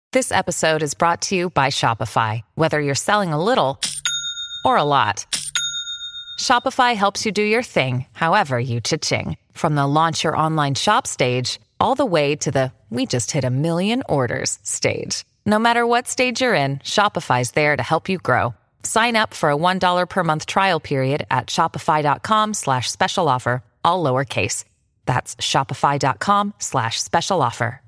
This episode is brought to you by Shopify. Whether you're selling a little or a lot, Shopify helps you do your thing, however you cha-ching. From the launch your online shop stage, all the way to the we just hit 1 million orders stage. No matter what stage you're in, Shopify's there to help you grow. Sign up for a $1 per month trial period at shopify.com/special offer, all lowercase. That's shopify.com/special offer.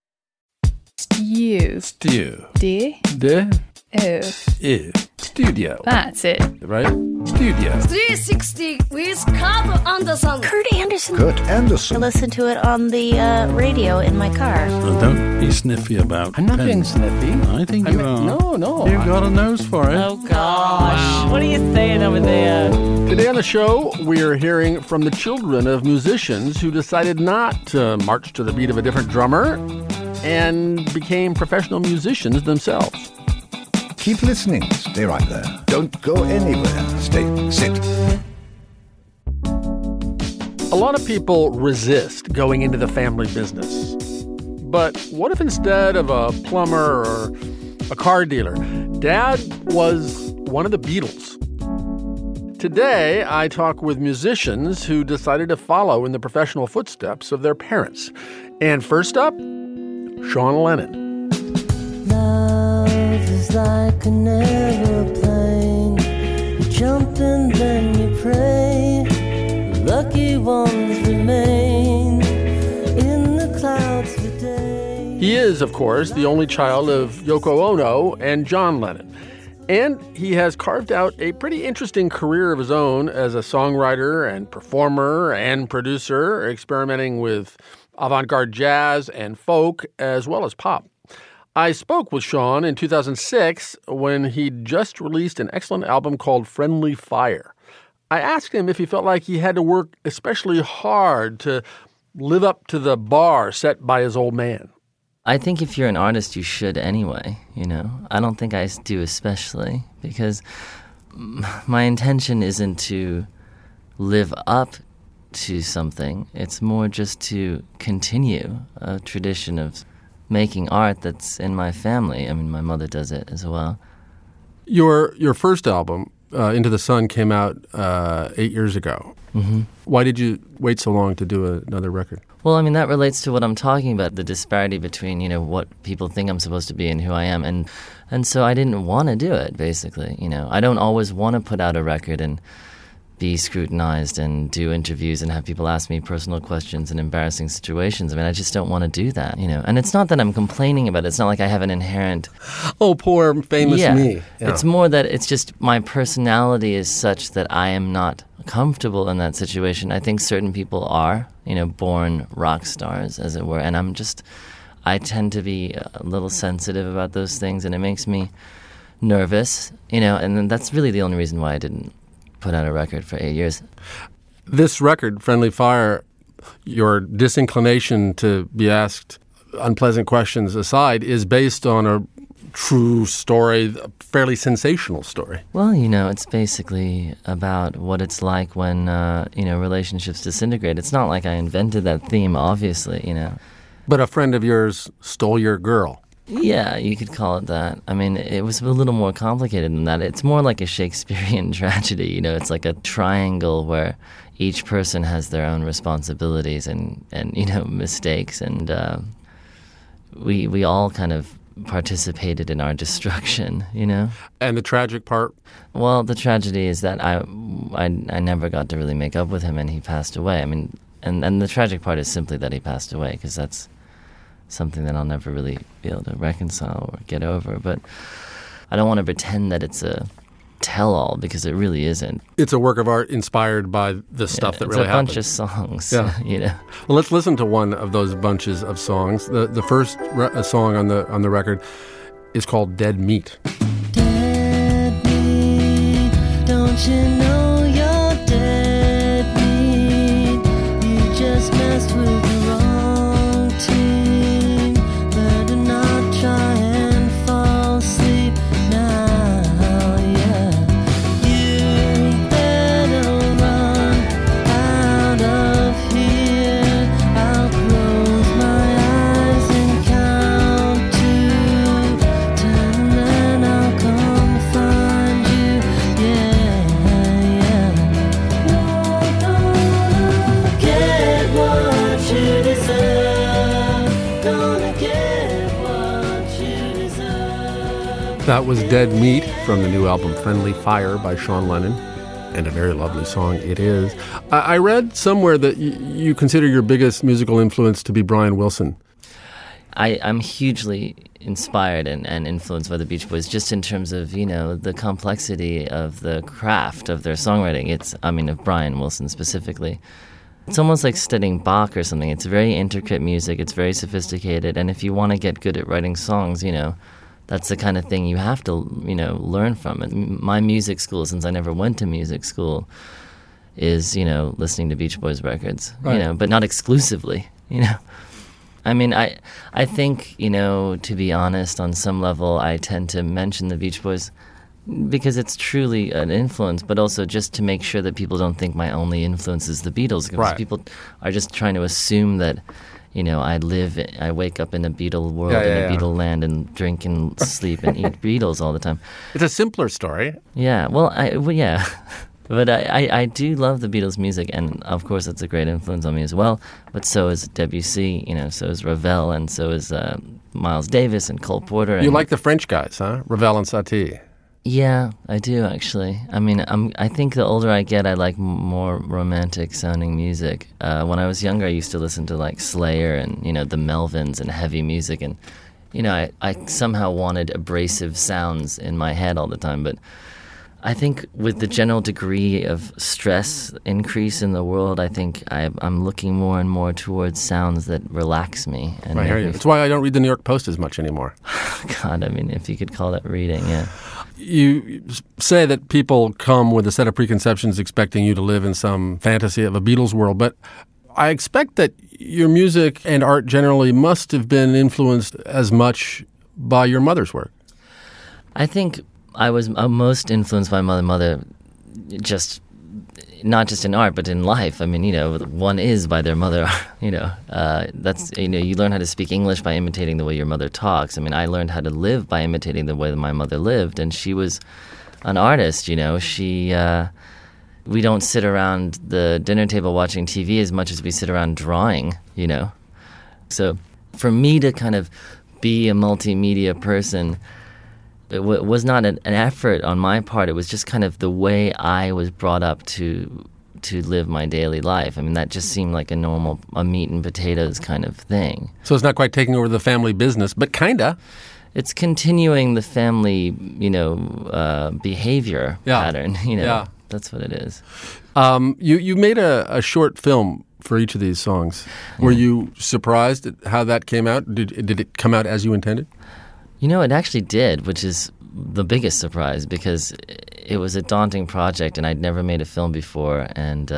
Stew. D. O. Studio. That's it. Right? Studio. 360 with Kurt Anderson. Kurt Anderson. Kurt Anderson. I listen to it on the radio in my car. Well, don't be sniffy about I'm not pens. being sniffy. I think you are. No. You've got a nose for it. Oh, gosh. What are you saying over there? Today on the show, we are hearing from the children of musicians who decided not to march to the beat of a different drummer and became professional musicians themselves. Keep listening. Stay right there. Don't go anywhere. Sit. A lot of people resist going into the family business. But what if instead of a plumber or a car dealer, Dad was one of the Beatles? Today, I talk with musicians who decided to follow in the professional footsteps of their parents. And first up, Sean Lennon. Love is like an aeroplane. You jump and then you pray. The lucky ones remain in the clouds for days. He is, of course, the only child of Yoko Ono and John Lennon. And he has carved out a pretty interesting career of his own as a songwriter and performer and producer, experimenting with avant-garde jazz and folk as well as pop. I spoke with Sean in 2006 when he'd just released an excellent album called Friendly Fire. I asked him if he felt like he had to work especially hard to live up to the bar set by his old man. I think if you're an artist, you should anyway, you know. I don't think I do especially, because my intention isn't to live up to something. It's more just to continue a tradition of making art that's in my family. I mean, my mother does it as well. Your first album, Into the Sun, came out 8 years ago. Mm-hmm. Why did you wait so long to do another record? Well, I mean, that relates to what I'm talking about, the disparity between, you know, what people think I'm supposed to be and who I am. And so I didn't want to do it, basically. You know, I don't always want to put out a record and be scrutinized and do interviews and have people ask me personal questions in embarrassing situations. I mean, I just don't want to do that, you know. And it's not that I'm complaining about it. It's not like I have an inherent... Oh, poor famous me. Yeah. It's more that it's just my personality is such that I am not comfortable in that situation. I think certain people are, you know, born rock stars, as it were. And I tend to be a little sensitive about those things, and it makes me nervous, you know. And then that's really the only reason why I didn't put out a record for 8 years. This record, Friendly Fire, your disinclination to be asked unpleasant questions aside, is based on a true story, a fairly sensational story. Well, you know, it's basically about what it's like when, relationships disintegrate. It's not like I invented that theme, obviously, you know. But a friend of yours stole your girl. Yeah, you could call it that. I mean, it was a little more complicated than that. It's more like a Shakespearean tragedy, you know. It's like a triangle where each person has their own responsibilities and you know, mistakes. And we all kind of participated in our destruction, you know. And the tragic part? Well, the tragedy is that I never got to really make up with him, and he passed away. I mean, and the tragic part is simply that he passed away, because that's something that I'll never really be able to reconcile or get over. But I don't want to pretend that it's a tell-all, because it really isn't. It's a work of art inspired by the stuff that really happened. It's a bunch of songs, yeah. You know. Well, let's listen to one of those bunches of songs. The first song on the record is called Dead Meat. Dead meat, don't you know you're dead meat? You just messed with the wrong team. Better not try and fall asleep now, yeah. You better run out of here. I'll close my eyes and count to That was Dead Meat from the new album Friendly Fire by Sean Lennon, and a very lovely song it is. I read somewhere that you consider your biggest musical influence to be Brian Wilson. I'm hugely inspired and influenced by the Beach Boys, just in terms of, the complexity of the craft of their songwriting. Of Brian Wilson specifically. It's almost like studying Bach or something. It's very intricate music, it's very sophisticated, and if you want to get good at writing songs, that's the kind of thing you have to, learn from it. My music school, since I never went to music school, is, listening to Beach Boys records, right. But not exclusively, I think, to be honest, on some level, I tend to mention the Beach Boys because it's truly an influence, but also just to make sure that people don't think my only influence is the Beatles. Because right. People are just trying to assume that, I wake up in a Beatle world, Beatle land, and drink and sleep and eat Beatles all the time. It's a simpler story. Yeah, yeah. But I do love the Beatles' music, and of course it's a great influence on me as well. But so is Debussy, so is Ravel, and so is Miles Davis and Cole Porter. You like the French guys, huh? Ravel and Satie. Yeah, I do actually. I think the older I get, I like more romantic sounding music. When I was younger, I used to listen to like Slayer and the Melvins and heavy music, and I somehow wanted abrasive sounds in my head all the time. But I think with the general degree of stress increase in the world, I think I'm looking more and more towards sounds that relax me. And I hear you. That's why I don't read the New York Post as much anymore. God, if you could call that reading, yeah. You say that people come with a set of preconceptions expecting you to live in some fantasy of a Beatles world, but I expect that your music and art generally must have been influenced as much by your mother's work. I think I was most influenced by my mother, just not just in art, but in life. One is by their mother. That's you learn how to speak English by imitating the way your mother talks. I learned how to live by imitating the way that my mother lived, and she was an artist. She we don't sit around the dinner table watching TV as much as we sit around drawing. So for me to kind of be a multimedia person, it was not an effort on my part. It was just kind of the way I was brought up to live my daily life. That just seemed like a meat and potatoes kind of thing. So it's not quite taking over the family business, but kinda. It's continuing the family, behavior pattern. Yeah. That's what it is. You made a short film for each of these songs. Were you surprised at how that came out? Did it come out as you intended? It actually did, which is the biggest surprise because it was a daunting project and I'd never made a film before, and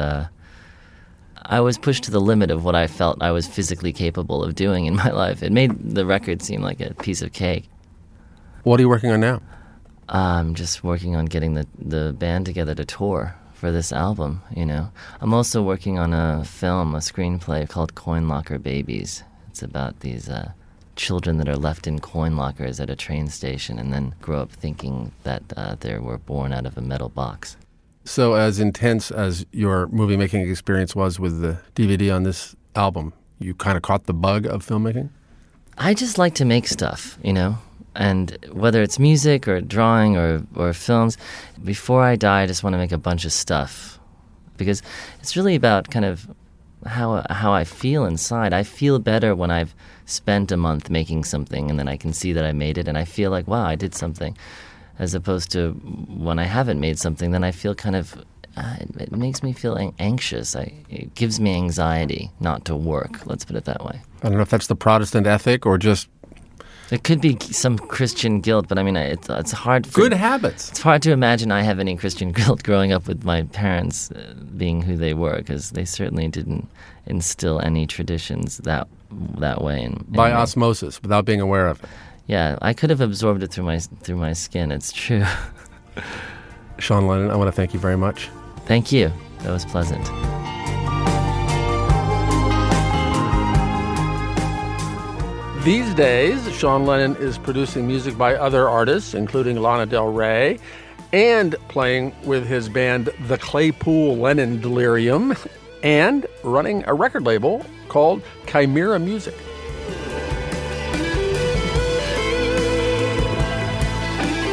I was pushed to the limit of what I felt I was physically capable of doing in my life. It made the record seem like a piece of cake. What are you working on now? I'm just working on getting the band together to tour for this album, I'm also working on a screenplay called Coin Locker Babies. It's about these children that are left in coin lockers at a train station and then grow up thinking that they were born out of a metal box. So as intense as your movie-making experience was with the DVD on this album, you kind of caught the bug of filmmaking? I just like to make stuff, and whether it's music or drawing or films, before I die, I just want to make a bunch of stuff because it's really about kind of how I feel inside. I feel better when I've spent a month making something and then I can see that I made it and I feel like, wow, I did something, as opposed to when I haven't made something, then I feel kind of, it makes me feel anxious. It gives me anxiety not to work, let's put it that way. I don't know if that's the Protestant ethic or just... It could be some Christian guilt, but it's hard. Good habits. It's hard to imagine I have any Christian guilt growing up with my parents being who they were, because they certainly didn't instill any traditions that way. By osmosis, without being aware of it. Yeah, I could have absorbed it through my skin. It's true. Sean Lennon, I want to thank you very much. Thank you. That was pleasant. These days, Sean Lennon is producing music by other artists, including Lana Del Rey, and playing with his band The Claypool Lennon Delirium, and running a record label called Chimera Music.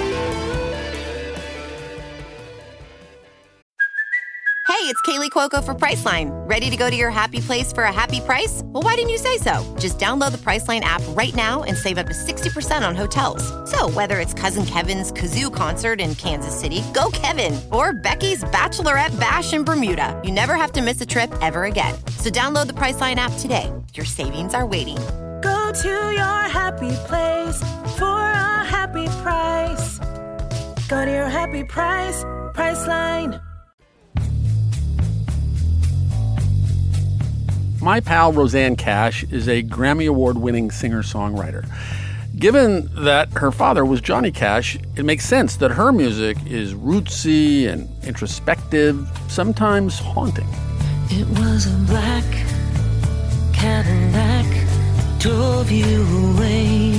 Cuoco for Priceline. Ready to go to your happy place for a happy price? Well, why didn't you say so? Just download the Priceline app right now and save up to 60% on hotels. So whether it's Cousin Kevin's Kazoo Concert in Kansas City, go Kevin, or Becky's Bachelorette Bash in Bermuda, you never have to miss a trip ever again. So download the Priceline app today. Your savings are waiting. Go to your happy place for a happy price. Go to your happy price, Priceline. My pal Rosanne Cash is a Grammy Award-winning singer-songwriter. Given that her father was Johnny Cash, it makes sense that her music is rootsy and introspective, sometimes haunting. It was a black Cadillac, drove you away.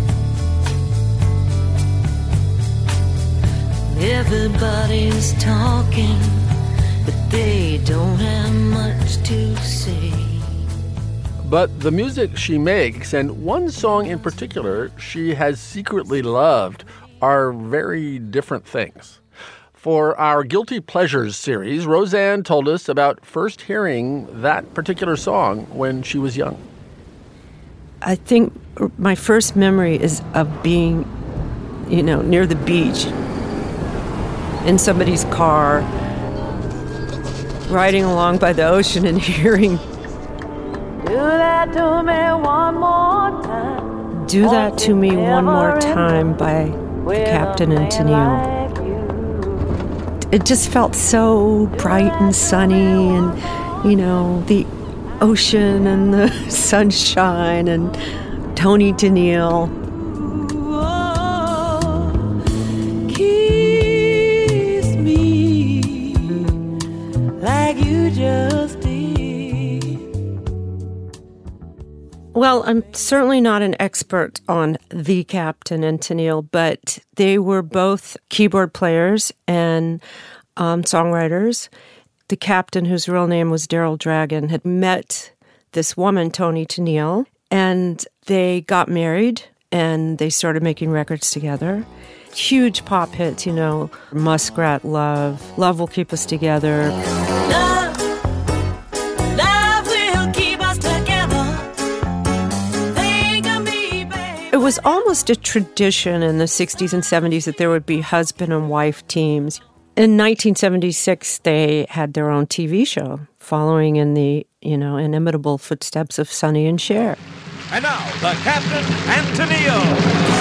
Everybody's talking, but they don't have much to say. But the music she makes, and one song in particular she has secretly loved, are very different things. For our Guilty Pleasures series, Rosanne told us about first hearing that particular song when she was young. I think my first memory is of being, near the beach, in somebody's car, riding along by the ocean and hearing, "Do that to me one more time." "Do That to Me One More Time" by the Captain and Tennille. It just felt so bright and sunny, and, the ocean and the sunshine and Tony Tennille. Kiss me like you just did. Well, I'm certainly not an expert on the Captain and Tennille, but they were both keyboard players and songwriters. The Captain, whose real name was Daryl Dragon, had met this woman, Tony Tennille, and they got married and they started making records together. Huge pop hits, Muskrat Love, Love Will Keep Us Together. Love will keep us together. Think of me, baby. It was almost a tradition in the 60s and 70s that there would be husband and wife teams. In 1976, they had their own TV show, following in the, inimitable footsteps of Sonny and Cher. And now, the Captain and Tennille.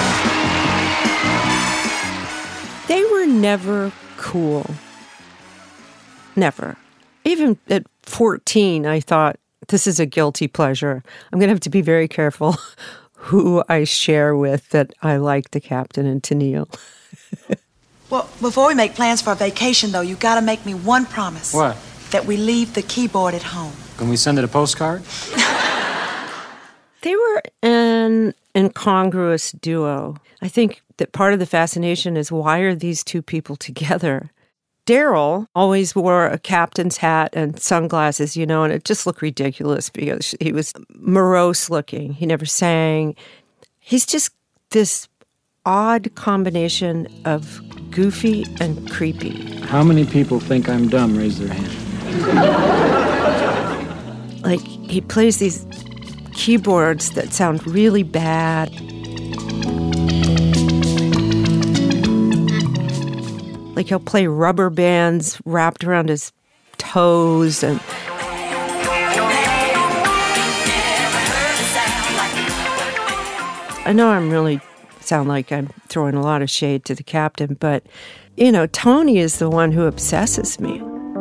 They were never cool. Never. Even at 14, I thought, this is a guilty pleasure. I'm going to have to be very careful who I share with that I like the Captain and Tennille. Well, before we make plans for a vacation, though, you got to make me one promise. What? That we leave the keyboard at home. Can we send it a postcard? They were an incongruous duo. I think that part of the fascination is, why are these two people together? Daryl always wore a captain's hat and sunglasses, and it just looked ridiculous because he was morose looking. He never sang. He's just this odd combination of goofy and creepy. How many people think I'm dumb? Raise their hand. Like, he plays these keyboards that sound really bad. Like, he'll play rubber bands wrapped around his toes, and I know I'm really sound like I'm throwing a lot of shade to the Captain, but, Tony is the one who obsesses me.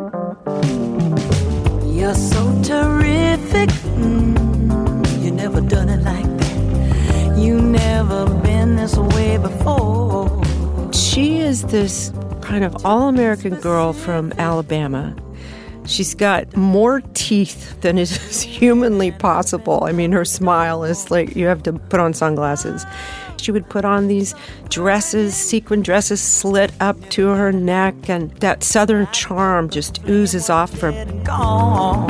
You're so terrific. You never done it like that. You never been this way before. She is this kind of all-American girl from Alabama. She's got more teeth than is humanly possible. I mean, her smile is like, you have to put on sunglasses. She would put on these dresses, sequin dresses slit up to her neck, and that Southern charm just oozes off her. Oh,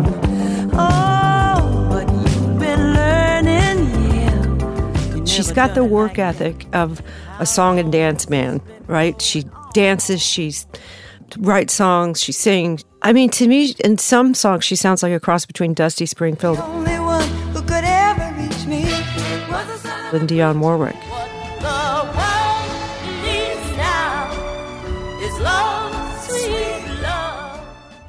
but you've been learning, yeah. She's got the work ethic of a song and dance man, right? She dances, she writes songs, she sings, I mean, to me, in some songs, she sounds like a cross between Dusty Springfield The only one who could ever reach me was the son and Dionne Warwick. the world needs now is love, sweet love.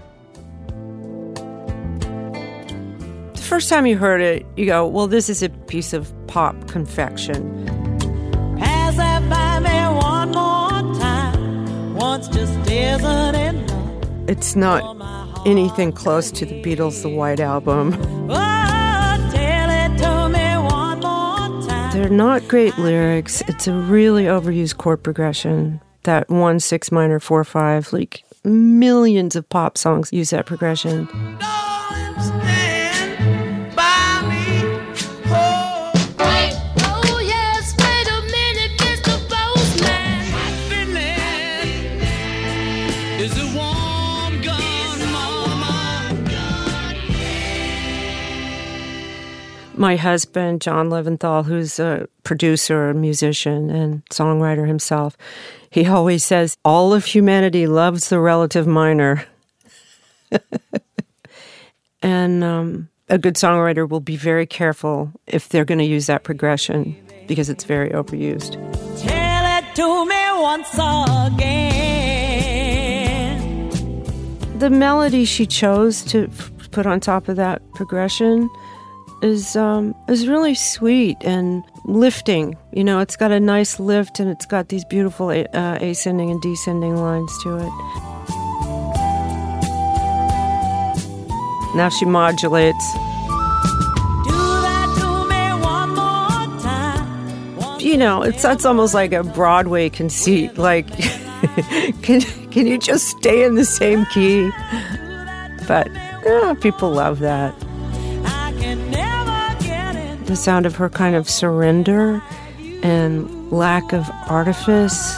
The first time you heard it, you go, well, this is a piece of pop confection. Pass that by me one more time. Once just isn't enough. It's not anything close to the Beatles' The White Album. Oh, tell it to me one more time. They're not great lyrics. It's a really overused chord progression. That 1-6 minor 4-5, like millions of pop songs use that progression. My husband, John Leventhal, who's a producer, a musician, and songwriter himself, he always says, all of humanity loves the relative minor. And a good songwriter will be very careful if they're going to use that progression because it's very overused. Tell it to me once again. The melody she chose to put on top of that progression is really sweet and lifting. You know, it's got a nice lift and it's got these beautiful ascending and descending lines to it. Now she modulates. Do that to me one more time. You know, that's almost like a Broadway conceit. Like, can you just stay in the same key? But people love that. The sound of her kind of surrender and lack of artifice.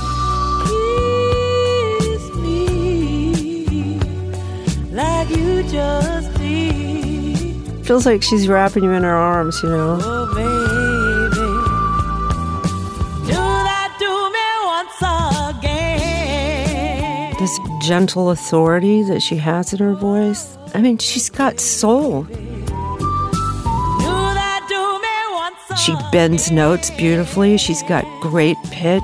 Kiss me like you just did. Feels like she's wrapping you in her arms, you know. Oh, baby. Do that to me once again. This gentle authority that she has in her voice. I mean, she's got soul. She bends notes beautifully. She's got great pitch.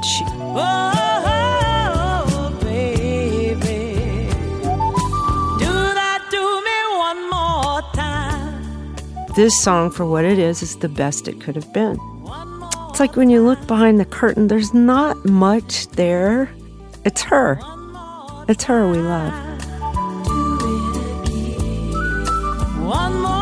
Oh, baby. Do that to me one more time. This song, for what it is the best it could have been. It's like when you look behind the curtain, there's not much there. It's her. It's her we love. One more.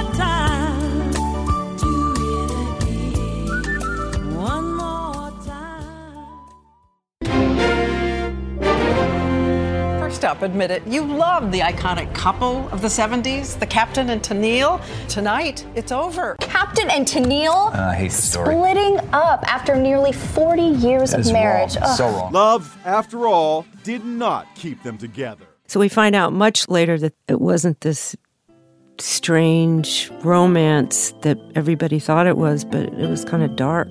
Up, admit it, you love the iconic couple of the 70s, the Captain and Tennille. Tonight, it's over. Captain and Tennille I hate the story. splitting up after nearly 40 years of marriage. Wrong. So wrong. Love, after all, did not keep them together. So we find out much later that it wasn't this strange romance that everybody thought it was, but it was kind of dark.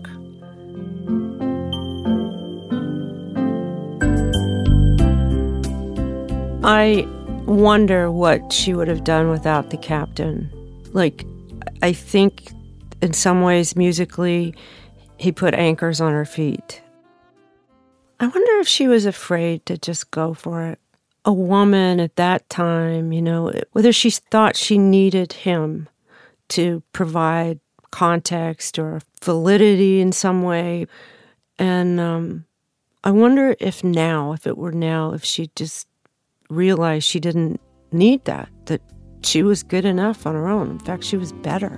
I wonder what she would have done without the Captain. Like, I think in some ways musically, he put anchors on her feet. I wonder if she was afraid to just go for it. A woman at that time, you know, whether she thought she needed him to provide context or validity in some way. And I wonder if it were now, if she just realized she didn't need that she was good enough on her own. In fact, she was better.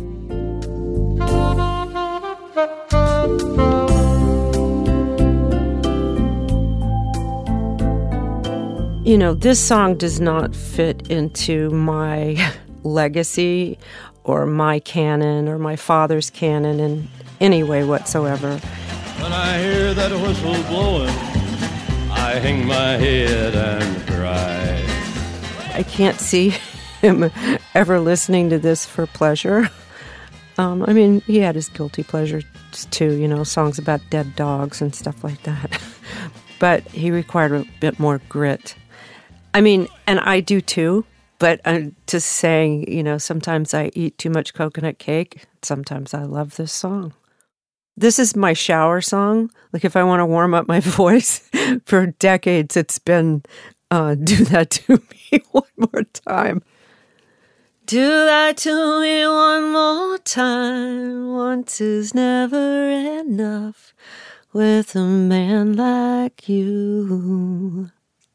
You know, this song does not fit into my legacy or my canon or my father's canon in any way whatsoever. When I hear that whistle blowing, I hang my head and cry. I can't see him ever listening to this for pleasure. I mean, he had his guilty pleasures too, you know, songs about dead dogs and stuff like that. But he required a bit more grit. I mean, and I do too, but I'm just saying, you know, sometimes I eat too much coconut cake. Sometimes I love this song. This is my shower song. Like if I want to warm up my voice for decades, it's been Do That To Me One More Time. Do that to me one more time. Once is never enough with a man like you.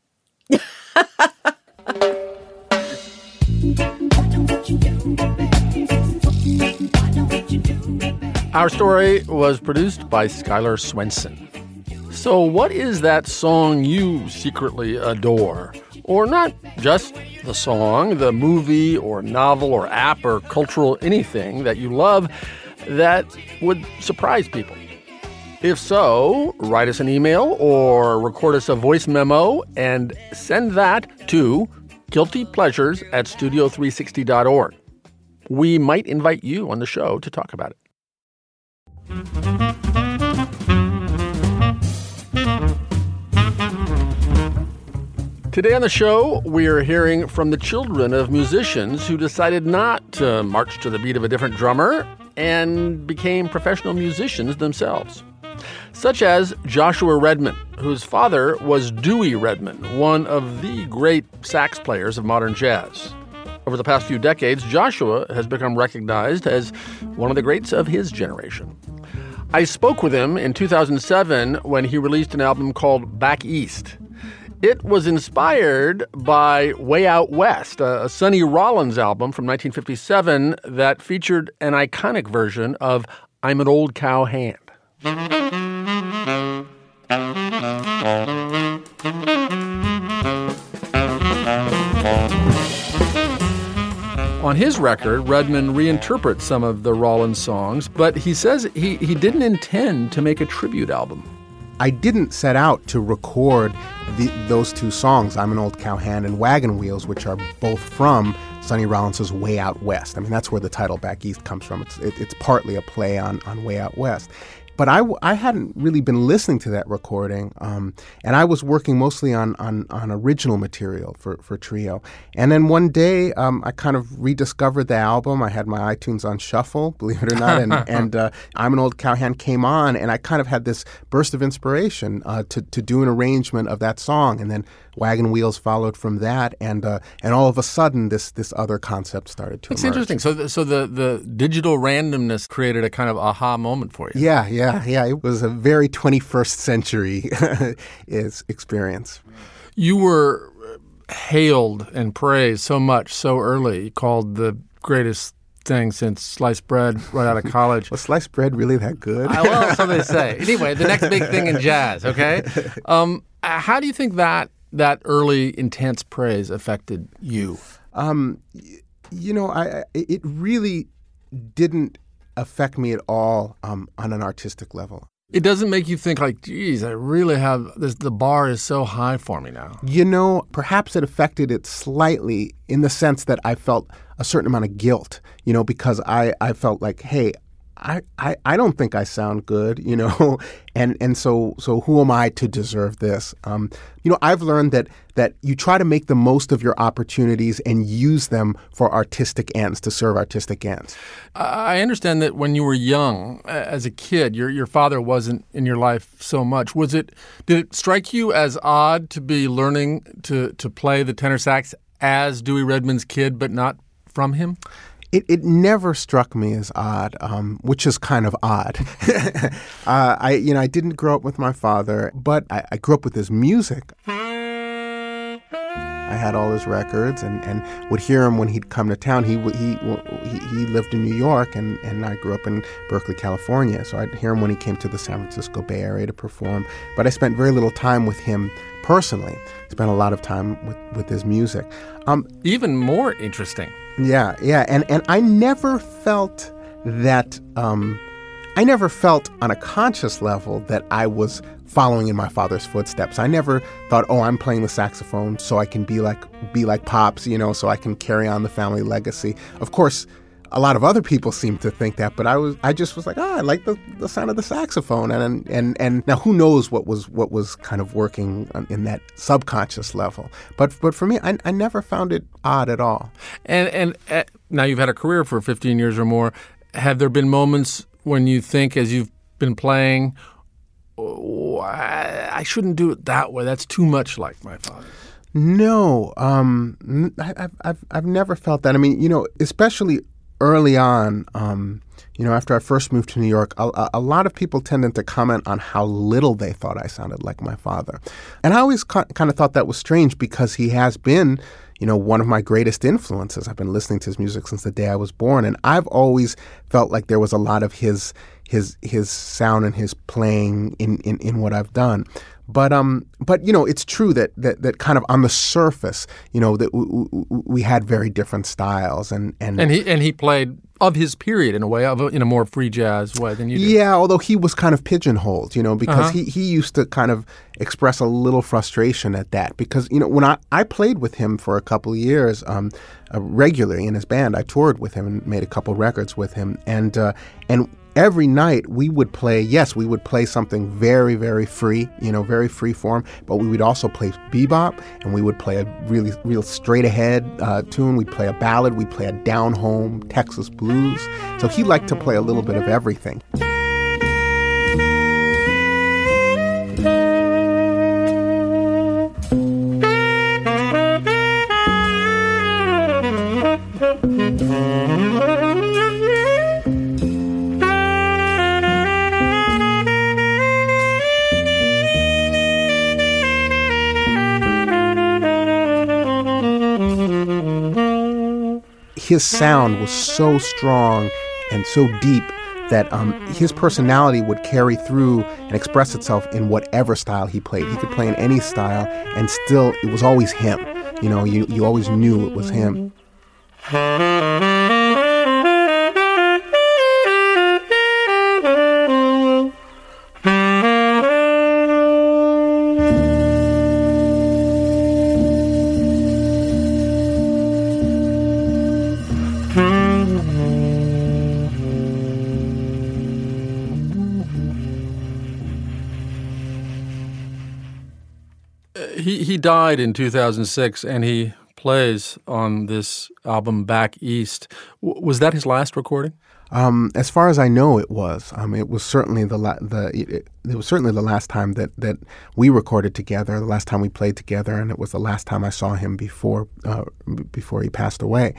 Our story was produced by Skylar Swenson. So what is that song you secretly adore? Or not just the song, the movie or novel or app or cultural anything that you love that would surprise people? If so, write us an email or record us a voice memo and send that to guiltypleasures@studio360.org. We might invite you on the show to talk about it. Today on the show, we are hearing from the children of musicians who decided not to march to the beat of a different drummer and became professional musicians themselves. Such as Joshua Redman, whose father was Dewey Redman, one of the great sax players of modern jazz. Over the past few decades, Joshua has become recognized as one of the greats of his generation. I spoke with him in 2007 when he released an album called Back East. It was inspired by Way Out West, a Sonny Rollins album from 1957 that featured an iconic version of I'm an Old Cow Hand. On his record, Redman reinterprets some of the Rollins songs, but he says he didn't intend to make a tribute album. I didn't set out to record those two songs, I'm an Old Cow Hand and Wagon Wheels, which are both from Sonny Rollins' Way Out West. I mean, that's where the title Back East comes from. It's partly a play on Way Out West. But I hadn't really been listening to that recording, and I was working mostly on original material for Trio. And then one day, I kind of rediscovered the album. I had my iTunes on shuffle, believe it or not, and I'm an Old Cow Hand came on, and I kind of had this burst of inspiration to do an arrangement of that song, and then Wagon Wheels followed from that, and all of a sudden, this other concept started to emerge. It's interesting. So the digital randomness created a kind of aha moment for you. Yeah. It was a very 21st century experience. You were hailed and praised so much so early, called the greatest thing since sliced bread right out of college. Was sliced bread really that good? Well, so they say. Anyway, the next big thing in jazz, okay? How do you think that early intense praise affected you? It really didn't affect me at all on an artistic level. It doesn't make you think like, geez, I really have this. The bar is so high for me now. Perhaps it affected it slightly in the sense that I felt a certain amount of guilt, because I felt like, hey, I don't think I sound good, and so who am I to deserve this? I've learned that you try to make the most of your opportunities and use them for artistic ends, to serve artistic ends. I understand that when you were young, as a kid, your father wasn't in your life so much. Did it strike you as odd to be learning to play the tenor sax as Dewey Redman's kid, but not from him? It never struck me as odd, which is kind of odd. I didn't grow up with my father, but I grew up with his music. I had all his records and would hear him when he'd come to town. He lived in New York, and I grew up in Berkeley, California. So I'd hear him when he came to the San Francisco Bay Area to perform. But I spent very little time with him personally. Spent a lot of time with his music. Even more interesting. Yeah. And I never felt that, I never felt on a conscious level that I was following in my father's footsteps. I never thought, oh, I'm playing the saxophone so I can be like Pops, so I can carry on the family legacy. Of course, A lot of other people seem to think that, but I just was like, I like the sound of the saxophone, and now who knows what was kind of working in that subconscious level. But for me, I never found it odd at all. And now you've had a career for 15 years or more. Have there been moments when you think, as you've been playing, I shouldn't do it that way. That's too much like my father. No, I've never felt that. I mean, especially early on, after I first moved to New York, a lot of people tended to comment on how little they thought I sounded like my father. And I always kind of thought that was strange because he has been, one of my greatest influences. I've been listening to his music since the day I was born, and I've always felt like there was a lot of his sound and his playing in what I've done. But it's true that kind of on the surface, that we had very different styles, and he played of his period in a way, in a more free jazz way than you did. Yeah, although he was kind of pigeonholed, because he used to kind of express a little frustration at that. Because when I played with him for a couple of years regularly in his band, I toured with him and made a couple records with him, and every night we would play something very, very free, very free form, but we would also play bebop, and we would play a really, real straight ahead tune. We'd play a ballad, we'd play a down home Texas blues. So he liked to play a little bit of everything. His sound was so strong and so deep that his personality would carry through and express itself in whatever style he played. He could play in any style, and still it was always him. You always knew it was him. He died in 2006, and he plays on this album Back East. Was that his last recording? As far as I know, it was. It was certainly the last time that we recorded together, the last time we played together, and it was the last time I saw him before he passed away.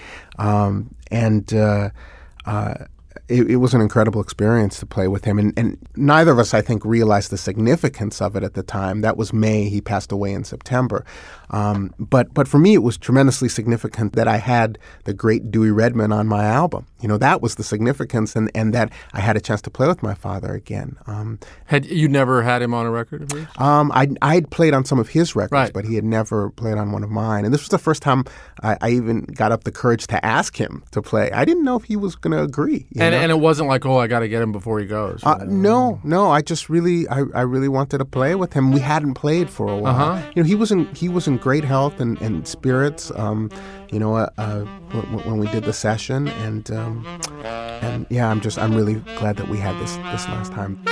It was an incredible experience to play with him, and neither of us, I think, realized the significance of it at the time. That was May. He passed away in September. But for me, it was tremendously significant that I had the great Dewey Redman on my album. That was the significance, and that I had a chance to play with my father again. Had you never had him on a record of yours? I'd played on some of his records, right, but he had never played on one of mine. And this was the first time I even got up the courage to ask him to play. I didn't know if he was going to agree. And it wasn't like, I got to get him before he goes. No. I just really wanted to play with him. We hadn't played for a while. He was in great health and spirits. When we did the session, and yeah, I'm really glad that we had this last time.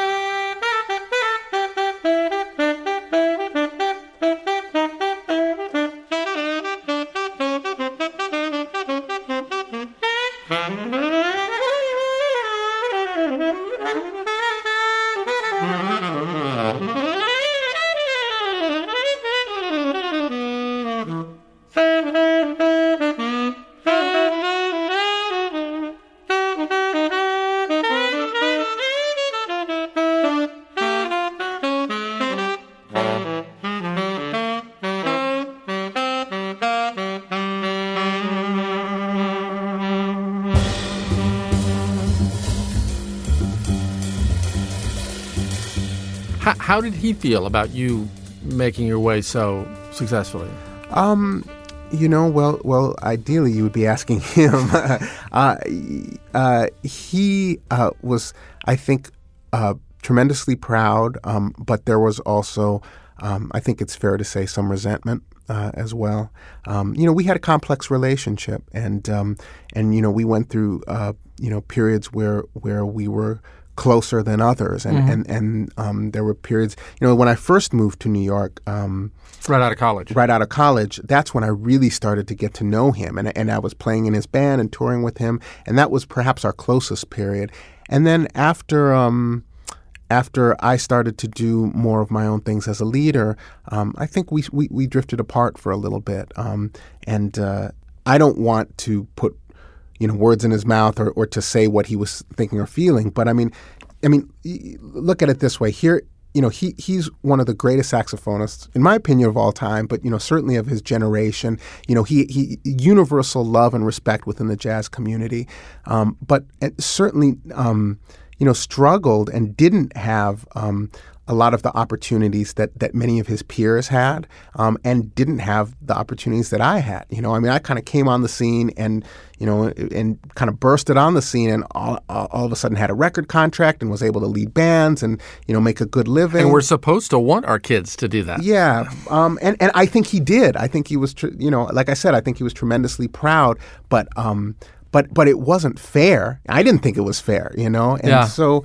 How did he feel about you making your way so successfully? Well, ideally you would be asking him. He was, I think, tremendously proud, but there was also, I think it's fair to say, some resentment as well. We had a complex relationship, and we went through periods where we were closer than others, and there were periods. When I first moved to New York, right out of college, that's when I really started to get to know him, and I was playing in his band and touring with him, and that was perhaps our closest period. And then after I started to do more of my own things as a leader, I think we drifted apart for a little bit, and I don't want to put words in his mouth or to say what he was thinking or feeling. But I mean, look at it this way. Here, he's one of the greatest saxophonists, in my opinion, of all time, but, certainly of his generation. He universal love and respect within the jazz community, but certainly, struggled and didn't have a lot of the opportunities that many of his peers had, and didn't have the opportunities that I had. I kind of came on the scene and kind of bursted on the scene, and all of a sudden had a record contract and was able to lead bands and make a good living. And we're supposed to want our kids to do that. Yeah, and I think he did. I think he was, like I said, I think he was tremendously proud, but it wasn't fair. I didn't think it was fair, and so.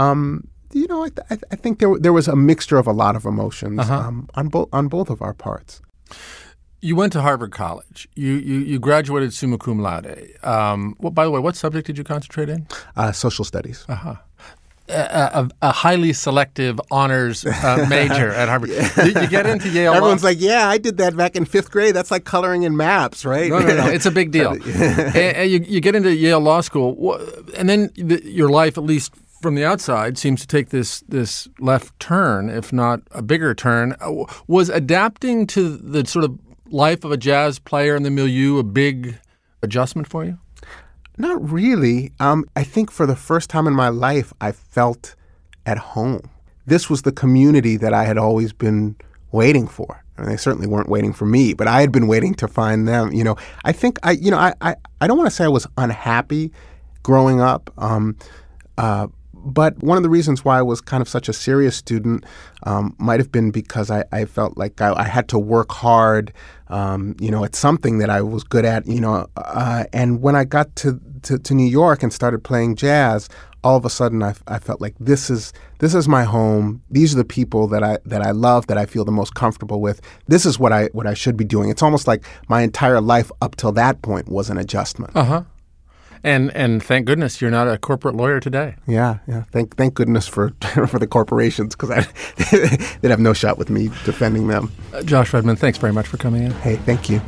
I think there was a mixture of a lot of emotions on both of our parts. You went to Harvard College. You graduated summa cum laude. By the way, what subject did you concentrate in? Social studies. Uh-huh. A highly selective honors major at Harvard. You get into Yale. Everyone's like, yeah, I did that back in 5th grade. That's like coloring in maps, right? No. It's a big deal. And you get into Yale Law School, and then your life, at least from the outside, seems to take this left turn, if not a bigger turn. Was adapting to the sort of life of a jazz player in the milieu a big adjustment for you? Not really. I think for the first time in my life, I felt at home. This was the community that I had always been waiting for. I mean, they certainly weren't waiting for me, but I had been waiting to find them. I think I don't want to say I was unhappy growing up. But one of the reasons why I was kind of such a serious student might have been because I felt like I had to work hard, at something that I was good at, and when I got to New York and started playing jazz, all of a sudden I felt like this is my home. These are the people that I love, that I feel the most comfortable with. This is what I should be doing. It's almost like my entire life up till that point was an adjustment. Uh-huh. And thank goodness you're not a corporate lawyer today. Yeah. Thank goodness for the corporations, because they'd have no shot with me defending them. Josh Redman, thanks very much for coming in. Hey, thank you.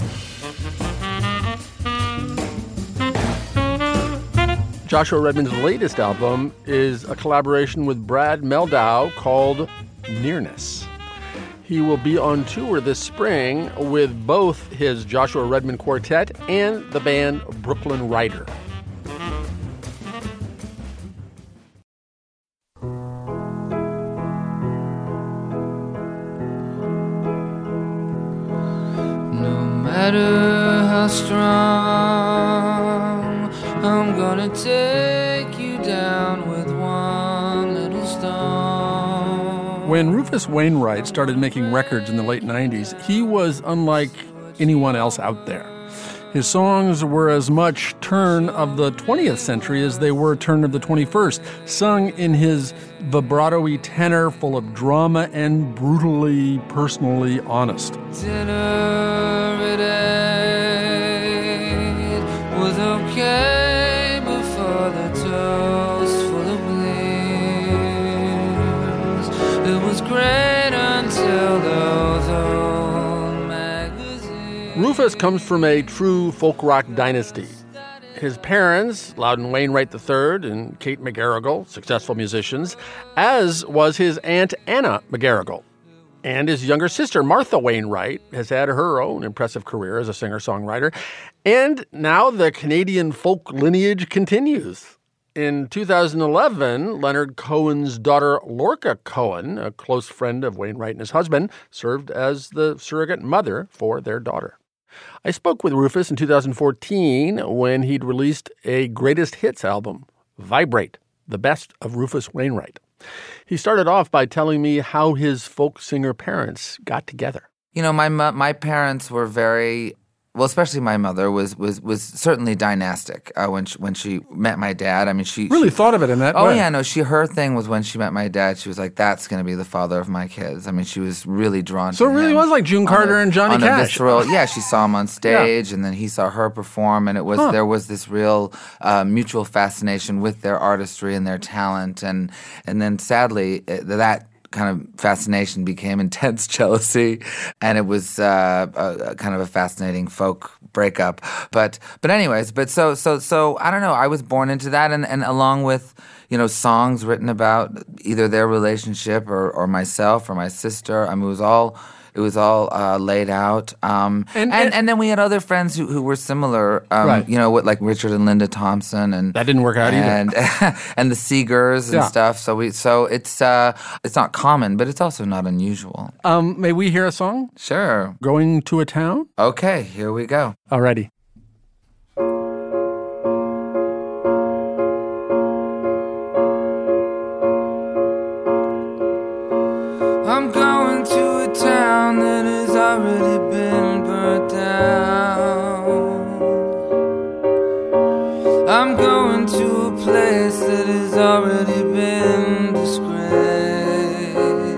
Joshua Redman's latest album is a collaboration with Brad Mehldau called Nearness. He will be on tour this spring with both his Joshua Redman Quartet and the band Brooklyn Rider. No matter how strong, I'm gonna take you down with one little stone. When Rufus Wainwright started making records in the late 90s, he was unlike anyone else out there. His songs were as much turn of the 20th century as they were turn of the 21st, sung in his vibrato-y tenor full of drama and brutally, personally honest. Dinner at 8 was okay before the toast full of gleams. It was great until those old magazines. Rufus comes from a true folk rock dynasty. His parents, Loudon Wainwright III and Kate McGarrigle, successful musicians, as was his aunt Anna McGarrigle. And his younger sister, Martha Wainwright, has had her own impressive career as a singer-songwriter. And now the Canadian folk lineage continues. In 2011, Leonard Cohen's daughter, Lorca Cohen, a close friend of Wainwright and his husband, served as the surrogate mother for their daughter. I spoke with Rufus in 2014 when he'd released a greatest hits album, Vibrate, the best of Rufus Wainwright. He started off by telling me how his folk singer parents got together. You know, my parents were very, well, especially my mother was certainly dynastic when she met my dad. I mean, she really thought of it in that way. Oh yeah, no. Her thing was when she met my dad, she was like, "That's going to be the father of my kids." I mean, she was really drawn to him. So it really was like June Carter and Johnny Cash. Visceral, yeah, she saw him on stage, and then he saw her perform, and there was this real mutual fascination with their artistry and their talent, and then sadly that kind of fascination became intense jealousy, and it was a kind of a fascinating folk breakup. But anyways, so I don't know. I was born into that, and along with songs written about either their relationship or myself or my sister. I mean, it was all laid out. And then we had other friends who were similar, right. Like Richard and Linda Thompson, and that didn't work out either. And the Seegers and stuff. So it's not common, but it's also not unusual. May we hear a song? Sure. Going to a Town? Okay, here we go. Alrighty. I'm going to a town that has already been burnt down. I'm going to a place that has already been disgraced.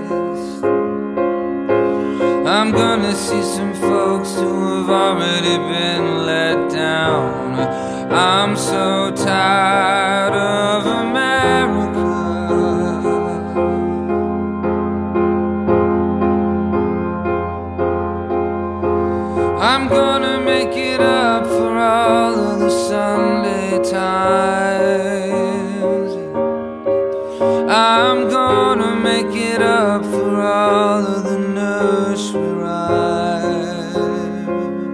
I'm gonna see some folks who have already been let down. I'm so tired of America. I'm gonna make it up for all of the Sunday times. I'm gonna make it up for all of the nursery rhymes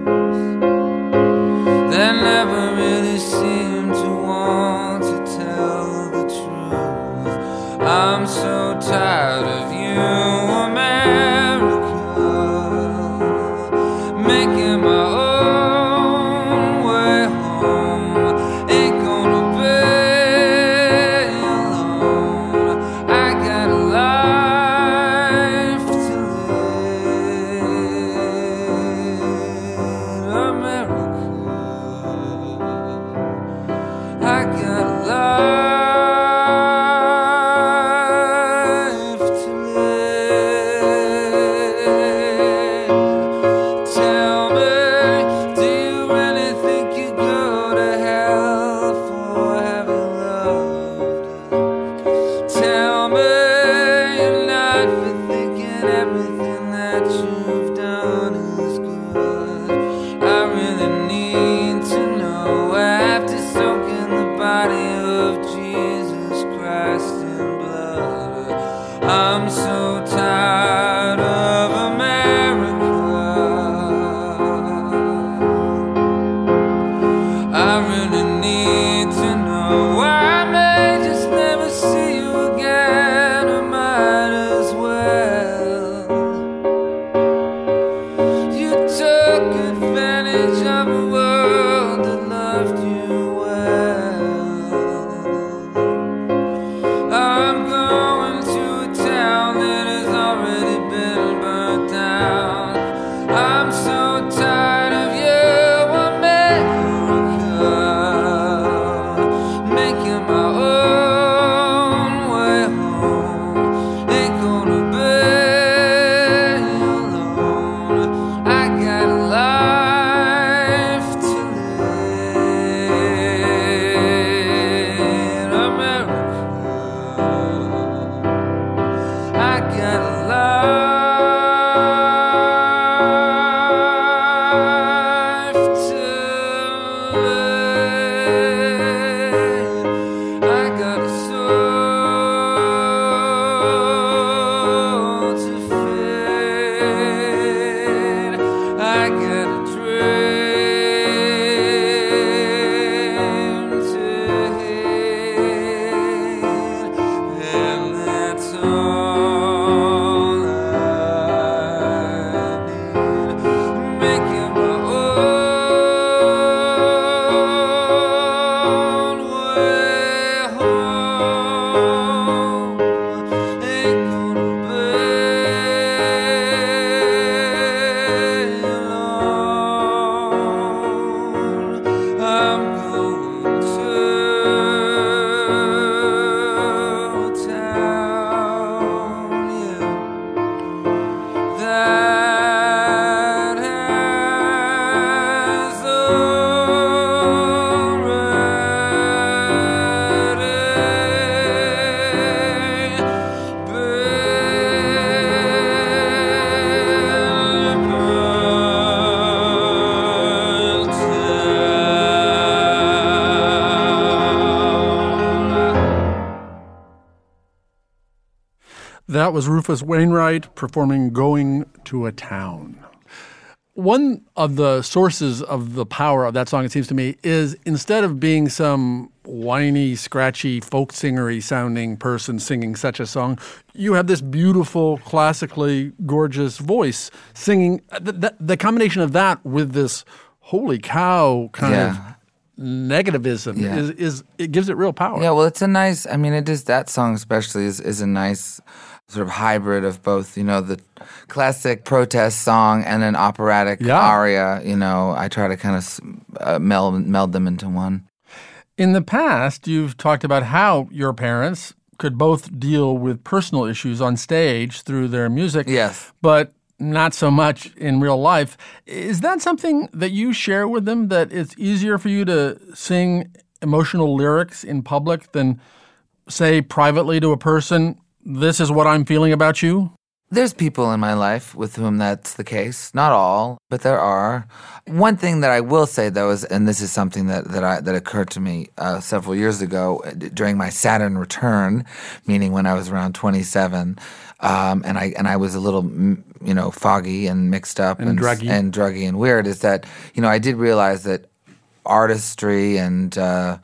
that never really seem to want to tell the truth. I'm so tired of you, America, making my own way home. Ain't gonna be alone. I got a life to live, America. I got a life to live. Tell me, do you really think you go to hell for having loved? Tell me you're not for thinking everything that you've done is good. I really need to know after soaking the body of Jesus Christ in blood. I'm so tired of America. I really need to know. I may just never see you again. I might as well. You took advantage of a world that loved you well. I'm going to a town that has That was Rufus Wainwright performing Going to a Town. One of the sources of the power of that song, it seems to me, is instead of being some whiny, scratchy, folk singery sounding person singing such a song, you have this beautiful, classically gorgeous voice singing. The combination of that with this holy cow kind of negativism is it gives it real power. Yeah, well, it's a nice, I mean, it is, that song especially is a nice sort of hybrid of both, you know, the classic protest song and an operatic aria. You know, I try to kind of meld them into one. In the past, you've talked about how your parents could both deal with personal issues on stage through their music. Yes. But not so much in real life. Is that something that you share with them, that it's easier for you to sing emotional lyrics in public than, say, privately to a person, this is what I'm feeling about you? There's people in my life with whom that's the case. Not all, but there are. One thing that I will say, though, is, and this is something that occurred to me several years ago during my Saturn return, meaning when I was around 27, and I was a little, you know, foggy and mixed up and druggy and weird, is that, you know, I did realize that artistry and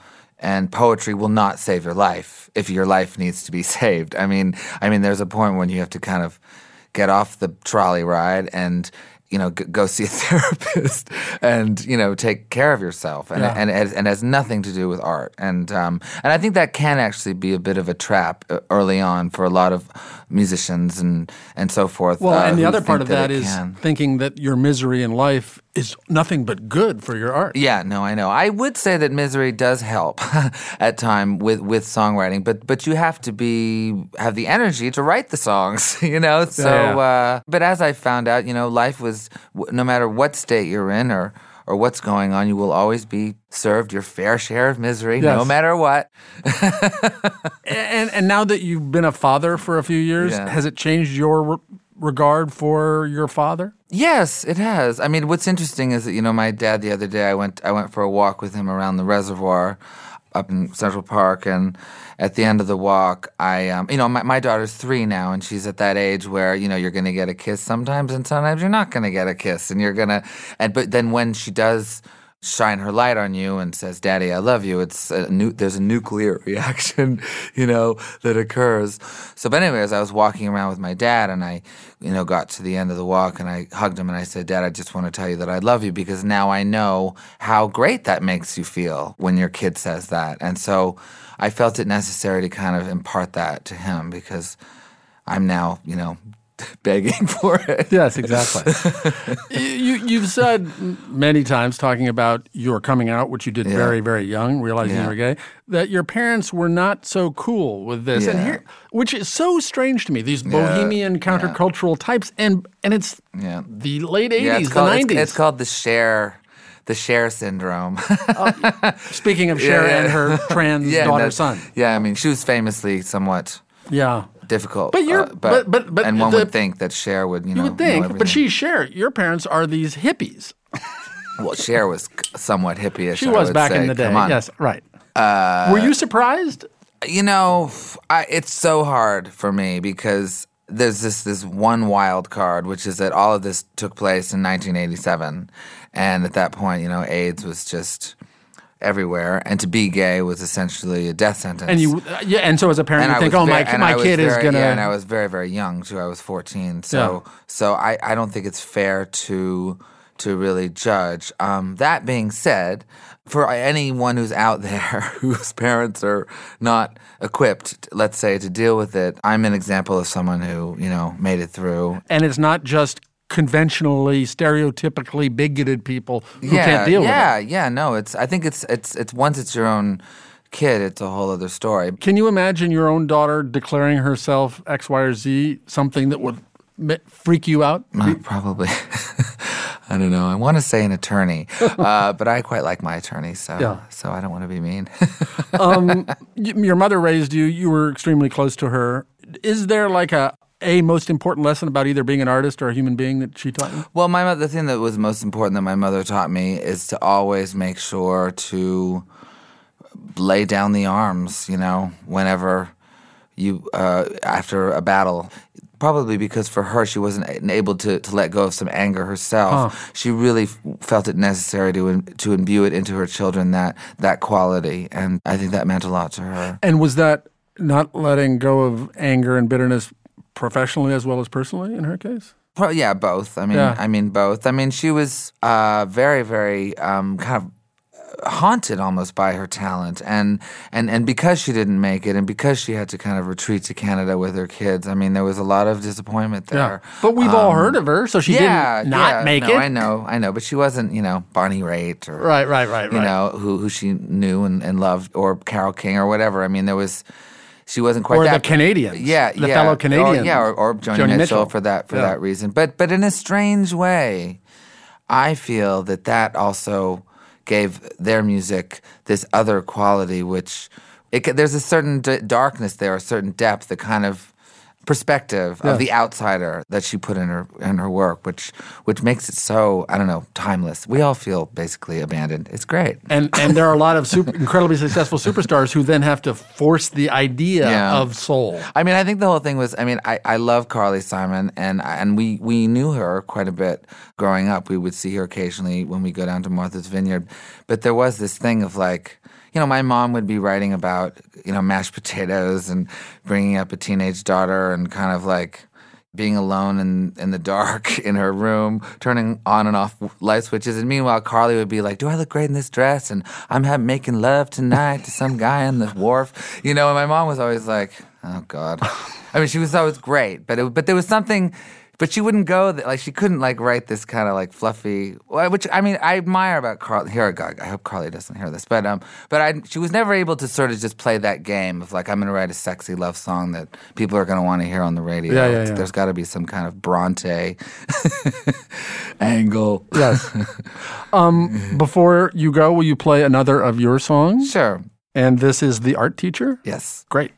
poetry will not save your life if your life needs to be saved. I mean, there's a point when you have to kind of get off the trolley ride and, you know, go see a therapist and, you know, take care of yourself. And and has nothing to do with art. And I think that can actually be a bit of a trap early on for a lot of musicians and so forth. Well, and the other part of that is thinking that your misery in life is nothing but good for your art. Yeah, no, I know. I would say that misery does help at time with songwriting, but you have to have the energy to write the songs, you know? So, but as I found out, you know, life was, no matter what state you're in or what's going on, you will always be served your fair share of misery, no matter what. and now that you've been a father for a few years, has it changed your regard for your father? Yes, it has. I mean, what's interesting is that, you know, my dad, the other day, I went for a walk with him around the reservoir up in Central Park, and at the end of the walk, you know, my daughter's 3 now, and she's at that age where, you know, you're going to get a kiss sometimes, and sometimes you're not going to get a kiss, and but then when she does shine her light on you and says, "Daddy, I love you," there's a nuclear reaction, you know, that occurs. So, but anyways, I was walking around with my dad, and I, you know, got to the end of the walk, and I hugged him, and I said, "Dad, I just want to tell you that I love you, because now I know how great that makes you feel when your kid says that." And so I felt it necessary to kind of impart that to him, because I'm now, you know, begging for it. Yes, exactly. You've said many times, talking about your coming out, which you did very, very young, realizing you were gay, that your parents were not so cool with this, and which is so strange to me. These bohemian countercultural types, and it's the late 80s, the 90s. It's called the Cher syndrome. Speaking of Cher and her trans daughter-son. Yeah, I mean, she was famously somewhat difficult. But and one would think that Cher would, you know. You would think, but she's Cher. Your parents are these hippies. Well, Cher was somewhat hippie-ish. She was back in the day. Yes, right. Were you surprised? You know, it's so hard for me, because there's this one wild card, which is that all of this took place in 1987, and at that point, you know, AIDS was just everywhere, and to be gay was essentially a death sentence. And and so as a parent, you think, my kid is gonna. Yeah, and I was very, very young too. I was 14, so I don't think it's fair to really judge. That being said, for anyone who's out there whose parents are not equipped, let's say, to deal with it, I'm an example of someone who, you know, made it through. And it's not just conventionally, stereotypically bigoted people who can't deal with it. Yeah, no. I think it's once it's your own kid, it's a whole other story. Can you imagine your own daughter declaring herself X, Y, or Z, something that would freak you out? Probably. I don't know. I want to say an attorney, but I quite like my attorney, so I don't want to be mean. Your mother raised you. You were extremely close to her. Is there like a most important lesson about either being an artist or a human being that she taught you? Well, the thing that was most important that my mother taught me is to always make sure to lay down the arms, you know, whenever after a battle. Probably because for her, she wasn't able to let go of some anger herself. She really felt it necessary to imbue it into her children, that quality. And I think that meant a lot to her. And was that not letting go of anger and bitterness professionally as well as personally in her case? Yeah, both. I mean, both. I mean, she was very, very kind of haunted almost by her talent, and because she didn't make it, and because she had to kind of retreat to Canada with her kids. I mean, there was a lot of disappointment there. Yeah. But we've all heard of her, so she didn't make it. I know, but she wasn't, Bonnie Raitt or right. Who she knew and loved, or Carole King or whatever. I mean, she wasn't quite or that. The Canadians. The fellow Canadians. Or Joni Mitchell for that reason. But in a strange way, I feel that also gave their music this other quality, which there's a certain darkness there, a certain depth, a kind of perspective of the outsider that she put in her work, which makes it so, I don't know, timeless. We all feel basically abandoned. It's great. And there are a lot of incredibly successful superstars who then have to force the idea of soul. I mean, I think the whole thing was, I love Carly Simon, and we knew her quite a bit growing up. We would see her occasionally when we go down to Martha's Vineyard. But there was this thing of my mom would be writing about, mashed potatoes and bringing up a teenage daughter and kind of being alone in the dark in her room, turning on and off light switches. And meanwhile, Carly would be like, do I look great in this dress? And I'm making love tonight to some guy on the wharf. And my mom was always like, oh, God. I mean, she was always great, but there was something... But she wouldn't go, she couldn't write this kind of fluffy, which I admire about Carly. Here, I hope Carly doesn't hear this. But she was never able to sort of just play that game of I'm going to write a sexy love song that people are going to want to hear on the radio. Yeah. There's got to be some kind of Bronte angle. Yes. Before you go, will you play another of your songs? Sure. And this is The Art Teacher? Yes. Great.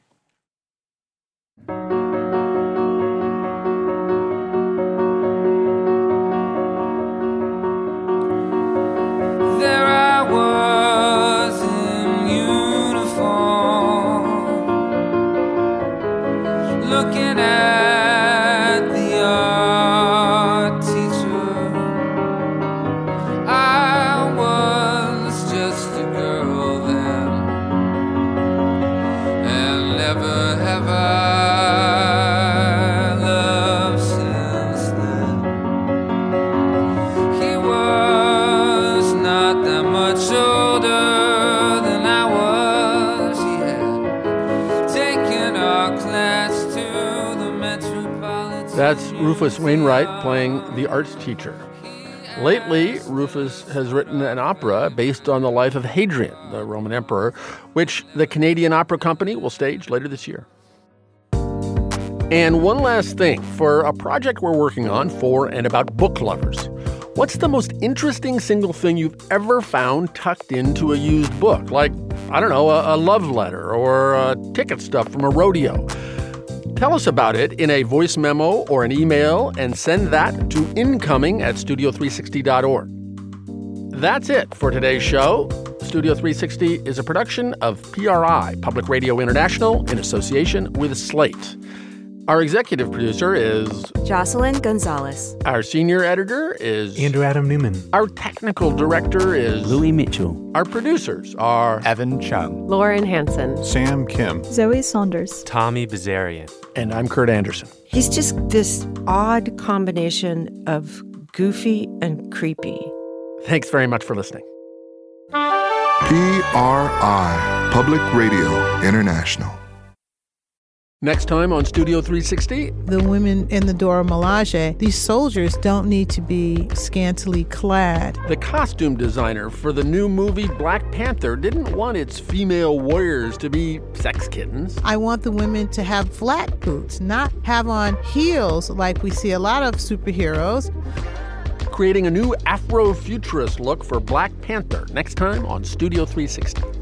Looking at the art teacher, I was just a girl then, and never have I loved since then. He was not that much older than I was. He had taken our class. That's Rufus Wainwright playing the arts teacher. Lately, Rufus has written an opera based on the life of Hadrian, the Roman emperor, which the Canadian Opera Company will stage later this year. And one last thing, for a project we're working on for and about book lovers. What's the most interesting single thing you've ever found tucked into a used book? Like, I don't know, a love letter or a ticket stub from a rodeo. Tell us about it in a voice memo or an email and send that to incoming@studio360.org. That's it for today's show. Studio 360 is a production of PRI, Public Radio International, in association with Slate. Our executive producer is Jocelyn Gonzalez. Our senior editor is Andrew Adam Newman. Our technical director is Louis Mitchell. Our producers are Evan Chung, Lauren Hansen, Sam Kim, Zoe Saunders, Tommy Bazarian, and I'm Kurt Anderson. He's just this odd combination of goofy and creepy. Thanks very much for listening. PRI, Public Radio International. Next time on Studio 360. The women in the Dora Milaje, these soldiers don't need to be scantily clad. The costume designer for the new movie Black Panther didn't want its female warriors to be sex kittens. I want the women to have flat boots, not have on heels like we see a lot of superheroes. Creating a new Afrofuturist look for Black Panther next time on Studio 360.